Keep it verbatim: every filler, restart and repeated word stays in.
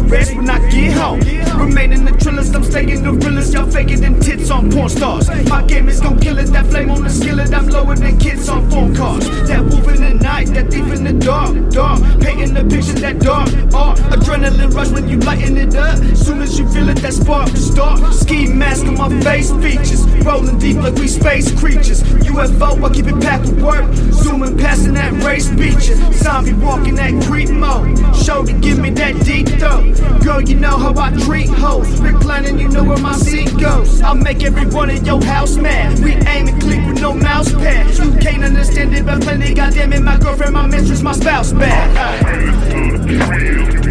rest when I get home. Remaining the trillers, I'm staying the realest. Y'all faking them tits on porn stars. My game is gon' kill it, that flame on the skillet. I'm lower than kids on phone calls. That wolf in the night, that thief in the dark, dark. Painting the picture that dark art. Adrenaline rush when you lighten it up. Soon as you feel it, that spark start. Ski mask on my face features. Rolling deep like we space creatures. U F O, I keep it packed with work. Zooming past in that race feature. Zombie walking that creep mode. Show to give me that deep throat. Girl, you know how I treat hoes. Reclining, you know where my seat goes. I'll make everyone in your house mad. We aim and click with no mouse pad. You can't understand it, but plenty. Goddamn it, my girlfriend, my mistress, my spouse bad.